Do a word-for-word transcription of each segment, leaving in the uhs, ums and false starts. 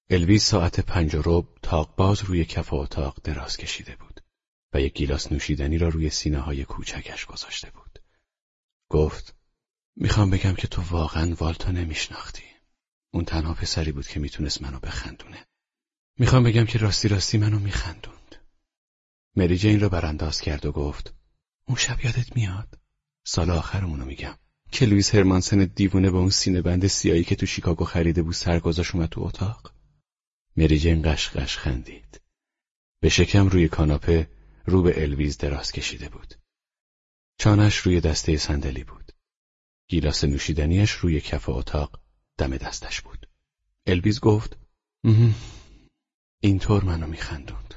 الویز ساعت پنج و ربع تاق باز روی کف اتاق دراز کشیده بود و یک گیلاس نوشیدنی را روی سینه های کوچکش گذاشته بود. گفت: میخوام بگم که تو واقعا والتو نمیشناختی. اون تنها پسری بود که میتونست منو بخندونه. میخوام بگم که راستی راستی منو میخندوند. مری جین را برانداز کرد و گفت: اون شب یادت میاد؟ سال آخرمونو میگم که لوئیس هرمانسن دیوونه با اون سینه بند سیاهی که تو شیکاگو خریده بود سرگذاش اومد تو اتاق. مری جین قشقش خندید. به شکم روی کاناپه رو به الویز دراز کشیده بود. چانش روی دسته صندلی بود. گیلاس نوشیدنیش روی کف اتاق دم دستش بود. الویز گفت: اینطور منو میخندوند.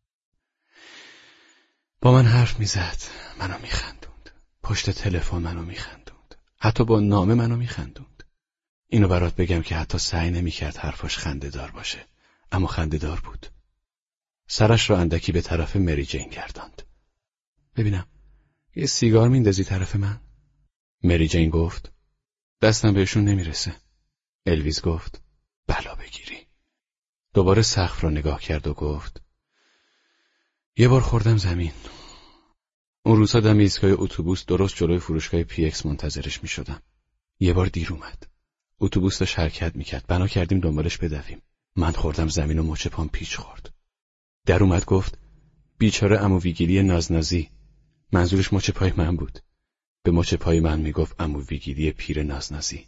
با من حرف میزد، منو میخندوند. پشت تلفن منو میخندوند. حتی با نامه منو میخندوند. اینو برات بگم که حتی سعی نمیکرد حرفاش خنده‌دار باشه، اما خنده‌دار بود. سرش را اندکی به طرف مری جین گرداند. ببینم، یه سیگار میندازی طرف من؟ مری جین گفت: دستم بهشون نمیرسه. الویز گفت: بلا بگیری. دوباره سقف را نگاه کرد و گفت: یه بار خوردم زمین. اون روزها دم ایستگاه اتوبوس درست جلوی فروشگاه پی اکس منتظرش میشدم. یه بار دیر اومد. اتوبوس داشت حرکت میکرد. بنا کردیم دنبالش بدویم. من خوردم زمین و مچ پام پیچ خورد. در اومد گفت: بیچاره عمو ویگیلی نازنازی. منظورش مچ پای من بود. به مچ پای من میگفت عمو ویگیلی پیر نازنازی.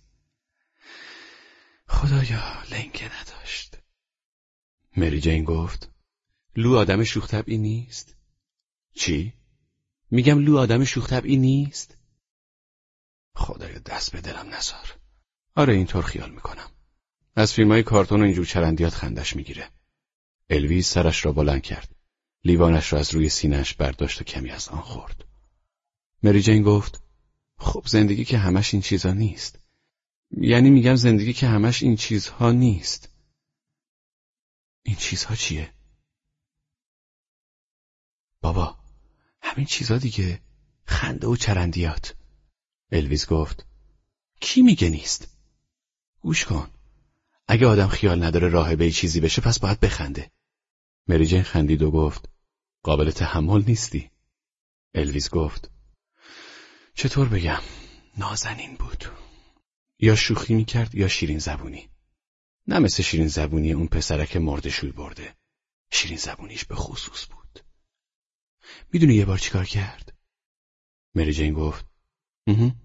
خدایا لنگه نداشت. مری جین گفت: لو آدم شوخ طبعی نیست؟ چی؟ میگم لو آدم شوخ طبعی نیست؟ خدایا دست به دلم نذار. آره اینطور خیال میکنم. از فیلمای کارتون و اینجور چرندیات خندش میگیره. الویز سرش را بلند کرد. لیوانش را از روی سینه‌اش برداشت و کمی از آن خورد. مری جین گفت: خب زندگی که همش این چیزها نیست. یعنی میگم زندگی که همش این چیزها نیست. این چیزها چیه؟ بابا، همین چیزها دیگه. خنده و چرندیات. الویز گفت: کی میگه نیست؟ گوش کن. اگه آدم خیال نداره راهبه چیزی بشه پس باید بخنده. مری جین خندید و گفت: قابل تحمل نیستی. الویز گفت: چطور بگم؟ نازنین بود. یا شوخی میکرد یا شیرین زبونی. نه مثل شیرین زبونی اون پسرک مرده شوی برده. شیرین زبونیش به خصوص بود. میدونی یه بار چیکار کرد؟ مری جین گفت: مهم.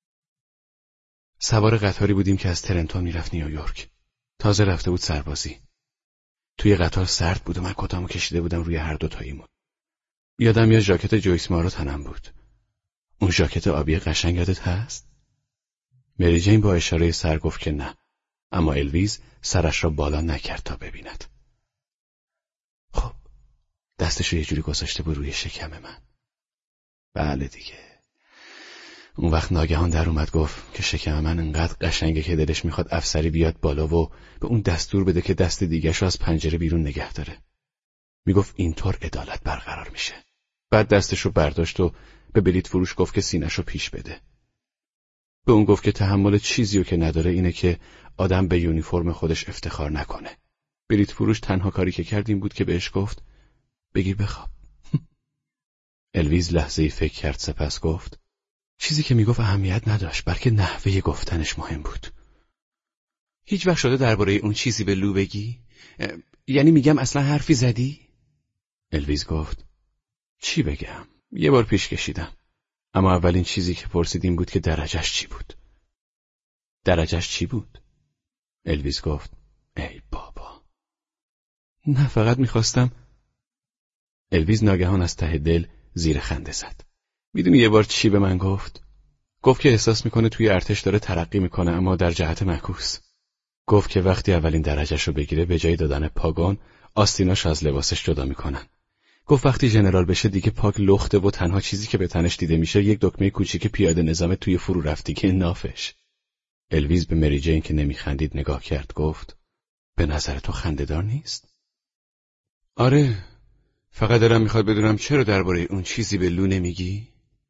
سوار قطاری بودیم که از ترنتون میرفت نیویورک. تازه رفته بود سربازی. توی قطار سرد بود و من کتامو کشیده بودم روی هر دو تاییمون. یادم یا ژاکت جویس مارو تنم بود. اون ژاکت آبی قشنگ یادت هست؟ مری جین با اشاره سر گفت که نه، اما الویز سرش را بالا نکرد تا ببیند. خب، دستش رو یه جوری گذاشته بود روی شکم من. بله دیگه. اون وقت ناگهان در اومد گفت که شکم من انقدر قشنگه که دلش میخواد افسری بیاد بالا و به اون دستور بده که دست دیگه‌ش رو از پنجره بیرون نگه داره. میگفت اینطور عدالت برقرار میشه. بعد دستش رو برداشت و به بلیط فروش گفت که سینه‌ش رو پیش بده. به اون گفت که تحمل چیزیو که نداره اینه که آدم به یونیفرم خودش افتخار نکنه. بلیط فروش تنها کاری که کرد این بود که بهش گفت: بگیر بخواب. الویز لحظه‌ای فکر کرد، سپس گفت: چیزی که میگفت اهمیت نداشت، بلکه نحوه گفتنش مهم بود. هیچ وقت شده درباره اون چیزی به لو بگی؟ یعنی میگم اصلا حرفی زدی؟ الویز گفت: چی بگم؟ یه بار پیش کشیدم. اما اولین چیزی که پرسیدیم بود که درجهش چی بود. درجهش چی بود؟ الویز گفت: ای بابا. نه فقط میخواستم. الویز ناگهان از ته دل زیر خنده زد. میدونی یه بار چی به من گفت؟ گفت که احساس میکنه توی ارتش داره ترقی میکنه اما در جهت معکوس. گفت که وقتی اولین درجهش رو بگیره به جای دادن پاگان آستیناش از لباسش جدا میکنن. گفت وقتی ژنرال بشه دیگه پاک لخته و تنها چیزی که به تنش دیده میشه یک دکمه کوچیک پیاده نظام توی فرو رفتگی نافش. الویز به مری جین که نمیخندید نگاه کرد، گفت: به نظر تو خنده‌دار نیست؟ آره، فقط دلم میخواد بدونم چرا درباره اون چیزی به لو نمیگی؟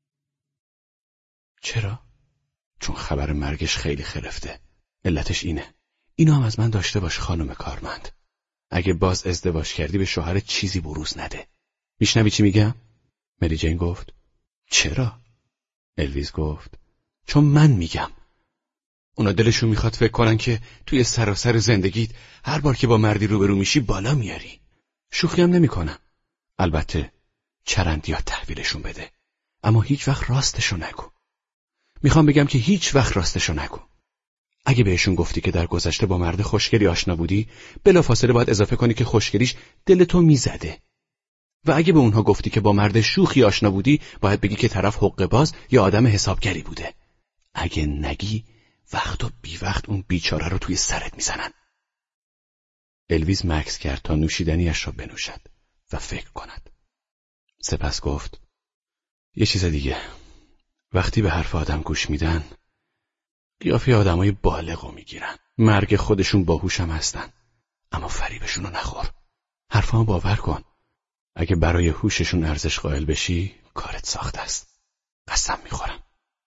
چرا؟ چون خبر مرگش خیلی خرفته. علتش اینه. اینو هم از من داشته باش خانم کارمند. اگه باز ازدواج کردی به شوهرت چیزی بروز نده. میشنوی چی میگم؟ مری جین گفت چرا؟ الویز گفت چون من میگم. اونا دلشون میخواد فکر کنن که توی سراسر زندگیت هر بار که با مردی روبرو میشی بالا میاری. شوخی هم نمیکنم. البته چرندیات تحویلشون بده، اما هیچ وقت راستشو نگو. میخوام بگم که هیچ وقت راستشو نگو. اگه بهشون گفتی که در گذشته با مرد خوشگلی آشنا بودی، بلافاصله باید اضافه کنی که خوشگلیش دلتو میزده. و اگه به اونها گفتی که با مرد شوخی آشنا بودی، باید بگی که طرف حقه باز یا آدم حسابگری بوده. اگه نگی، وقت و بی وقت اون بیچاره رو توی سرت میزنن. الویز مکث کرد تا نوشیدنیش را بنوشد و فکر کند. سپس گفت یه چیز دیگه. وقتی به حرف آدم گوش میدن، قیافه آدمای بالغو میگیرن. مرگ خودشون باهوشم هستن، اما فریبشونو نخور. حرفامو باور کن. اگه برای هوششون ارزش قائل بشی، کارت ساخته است. قسم میخورم.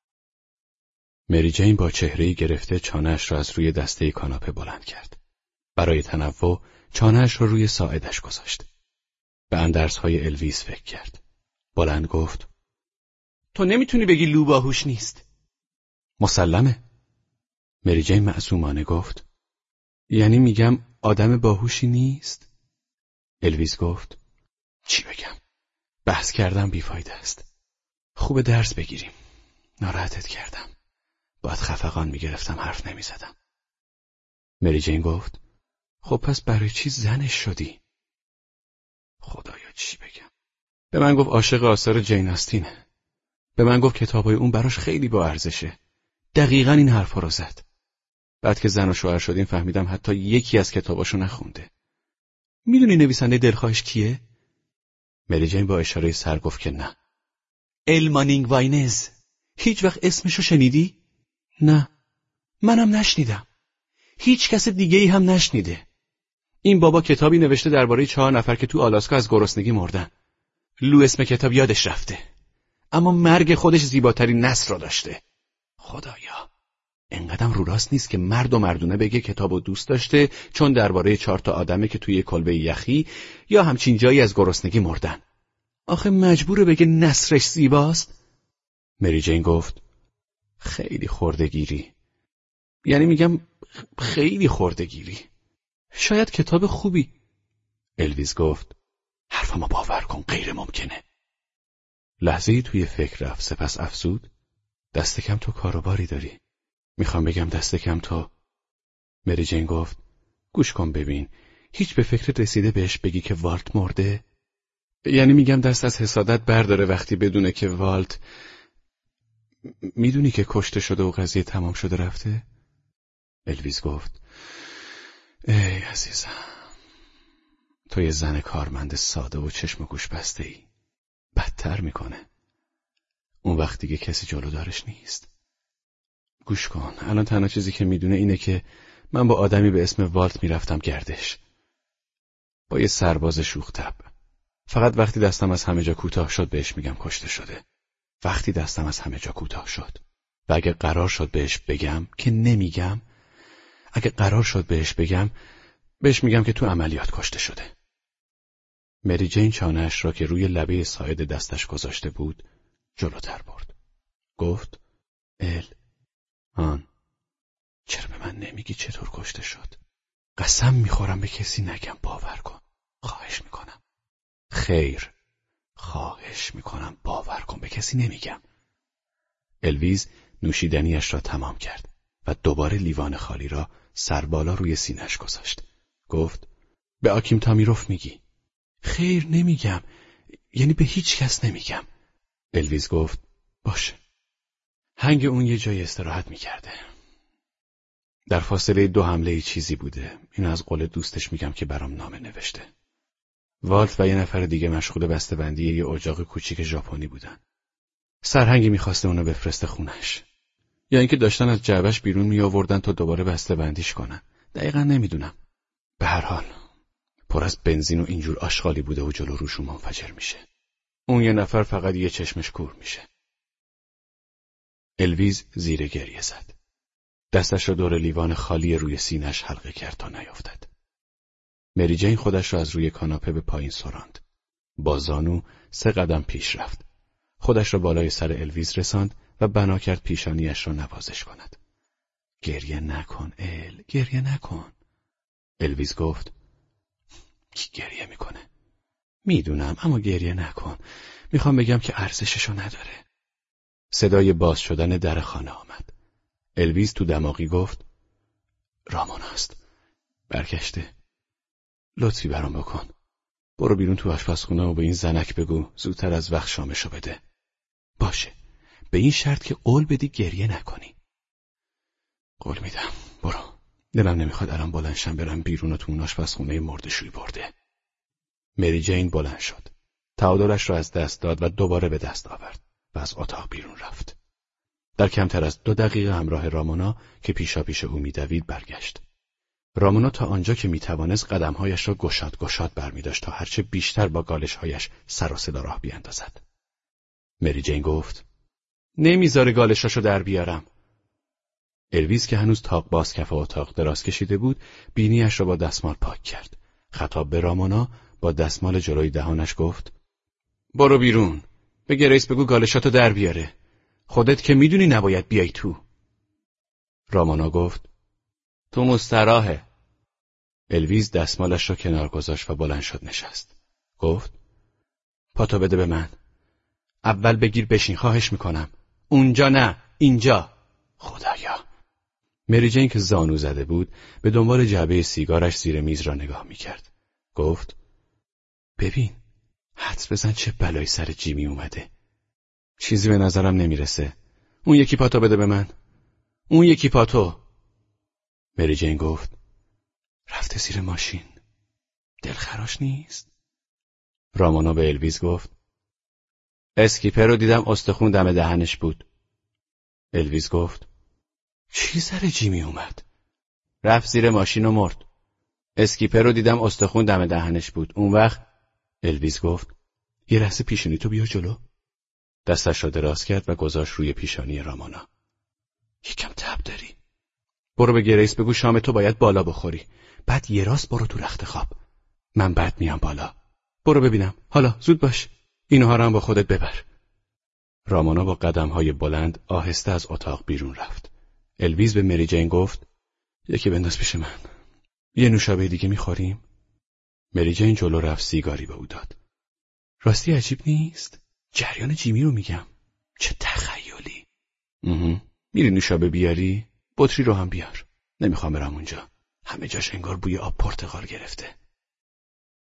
مری جین با چهره‌ای گرفته چانه‌اش را از روی دسته کاناپه بلند کرد. برای تنوع چانه‌اش را روی ساعدش گذاشت. به اندرزهای الویز فکر کرد. بلند گفت تو نمیتونی بگی لو باهوش نیست. مسلمه. مری جین معصومانه گفت یعنی میگم آدم باهوشی نیست؟ الویز گفت چی بگم؟ بحث کردم بیفایده است. خوب درس بگیریم. ناراحتت کردم. باید خفقان میگرفتم، حرف نمیزدم. مری جین گفت خب پس برای چی زنش شدی؟ خدایا چی بگم؟ به من گفت عاشق آثار جین آستینه. به من گفت کتابای اون براش خیلی با ارزشه. دقیقاً این حرفا رو زد. بعد که زن و شوهر شدیم فهمیدم حتی یکی از کتاباشو نخونده. میدونی نویسنده دلخواهش کیه؟ مری جین با اشاره سر گفت که نه. ال مانینگ واینز. هیچ وقت اسمشو شنیدی؟ نه. منم نشنیدم. هیچ کس دیگه ای هم نشنیده. این بابا کتابی نوشته درباره چهار نفر که تو آلاسکا از گرسنگی مردن. لو اسم کتاب یادش رفته. اما مرگ خودش زیباترین نثر را داشته. خدایا، انقدرم رو راست نیست که مرد و مردونه بگه کتابو دوست داشته چون درباره چهار تا آدمه که توی کلبه یخی یا همچین جایی از گرسنگی مردن. آخه مجبوره بگه نثرش زیباست؟ مری جین گفت خیلی خردگیری. یعنی میگم خیلی خردگیری. شاید کتاب خوبی. الویز گفت حرفمو باور کن، غیر ممکنه. لحظه‌ای توی فکر رفت، سپس افزود دست کم تو کاروباری داری. میخوام بگم دست کم تو. مری جین گفت گوش کن ببین، هیچ به فکر رسیده بهش بگی که والت مرده؟ یعنی میگم دست از حسادت برداره وقتی بدونه که والت میدونی که کشته شده و قضیه تمام شده رفته؟ الویز گفت ای عزیزم، تو یه زن کارمند ساده و چشم و گوش بسته ای. بدتر میکنه. اون وقت دیگه کسی جلو دارش نیست. گوش کن، الان تنها چیزی که میدونه اینه که من با آدمی به اسم والت میرفتم گردش. با یه سرباز شوخ طبع. فقط وقتی دستم از همه جا کوتاه شد بهش میگم کشته شده. وقتی دستم از همه جا کوتاه شد. و اگه قرار شد بهش بگم که نمیگم، اگه قرار شد بهش بگم، بهش میگم که تو عملیات کشته شده. مری جین چانه‌اش را که روی لبه ساعد دستش گذاشته بود جلوتر برد. گفت ال آن چرا به من نمیگی چطور کشته شد؟ قسم میخورم به کسی نگم، باور کن. خواهش میکنم. خیر، خواهش میکنم باور کن، به کسی نمیگم. الویز نوشیدنیش را تمام کرد و دوباره لیوان خالی را سربالا روی سینه‌اش گذاشت. گفت به آکیم تامیروف میگی؟ خیر نمیگم، یعنی به هیچ کس نمیگم. الویز گفت باشه. هنگ اون یه جای استراحت میکرده. در فاصله دو حمله چیزی بوده. اینو از قول دوستش میگم که برام نامه نوشته. والت و یه نفر دیگه مشغول بسته‌بندی یه اجاق کوچیک ژاپنی بودن. سرهنگی میخواسته اونو بفرسته خونش. یا اینکه داشتن از جعبش بیرون می آوردن تا دوباره بسته‌بندیش کنن. دقیقاً نمیدونم. به هر حال پر از بنزین و اینجور آشغالی بوده و جلو روشون منفجر میشه. اون یه نفر فقط یه چشمش کور میشه. الویز زیر گریه زد. دستش را دور لیوان خالی روی سینه‌اش حلقه کرد تا نیافتد. مری جین خودش را از روی کاناپه به پایین سراند. با زانو سه قدم پیش رفت. خودش را بالای سر الویز رساند و بنا کرد پیشانیش را نوازش کند. گریه نکن ال، گریه نکن. الویز گفت کی گریه میکنه؟ میدونم، اما گریه نکن. میخوام بگم که ارزششو نداره. صدای باز شدن در خانه آمد. الویز تو دماغی گفت رامونا است. برگشته. لطفی برام بکن. برو بیرون تو آشپزخونه و به این زنک بگو زودتر از وقت شامشو بده. باشه. به این شرط که قول بدی گریه نکنی. قول میدم. برو. دلم نمیخواد الان بلندشم برم بیرون و تو اون آشپزخونه مرده‌شویی برده. مری جین بلند شد. تعادلش را از دست داد و دوباره به دست آورد و از اتاق بیرون رفت. در کمتر از دو دقیقه همراه رامونا که پیشا پیش او می‌دوید برگشت. رامونا تا آنجا که میتوانست قدمهایش را گشاد گشاد برمی‌داشت تا هرچه بیشتر با گالش‌هایش سر و صدا راه بیاندازد. مری جین گفت نمیذاره گالشاشو در بیارم. الویز که هنوز تاق باز کف اتاق دراز کشیده بود بینیش را با دستمال پاک کرد. خطاب به رامونا با دستمال جلوی دهانش گفت برو بیرون. به گریس بگو گالشاتو در بیاره. خودت که میدونی نباید بیای تو. رامونا گفت تو مستراحه. الویز دستمالش را کنار گذاشت و بلند شد نشست. گفت پاتو بده به من. اول بگیر بشین، خواهش میکنم. اونجا نه، اینجا. خدایا. مری جین که زانو زده بود به دنبال جعبه سیگارش زیر میز را نگاه میکرد. گفت ببین، حدس بزن چه بلایی سر جیمی اومده. چیزی به نظرم نمیرسه. اون یکی پاتو بده به من. اون یکی پاتو. مری جین گفت رفته زیر ماشین. دلخراش نیست؟ رامونا به الویز گفت اسکیپر رو دیدم استخون دم دهنش بود. الویز گفت چی سر جیمی اومد؟ رفت زیر ماشین و مرد. اسکیپر رو دیدم استخون دم دهنش بود. اون وقت الویز گفت یه لحظه پیشونی تو بیا جلو. دستش را دراز کرد و گذاشت روی پیشانی رامونا. یکم تب داری؟ برو به گریس بگو شام تو باید بالا بخوری. بعد یه راست برو تو رخت خواب. من بعد میام بالا. برو ببینم. حالا زود باش. اینها را هم با خودت ببر. رامونا با قدم‌های بلند آهسته از اتاق بیرون رفت. الویز به مری جین گفت یکی بنداز پیش من. یه نوشابه دیگه میخوریم؟ مری جین جلو رفت سیگاری به او داد. راستی عجیب نیست؟ جریان جیمی رو میگم. چه تخیلی. میری نوشابه بیاری؟ بطری رو هم بیار. نمیخوام برم اونجا. همه جاش انگار بوی آب پرتقال گرفته.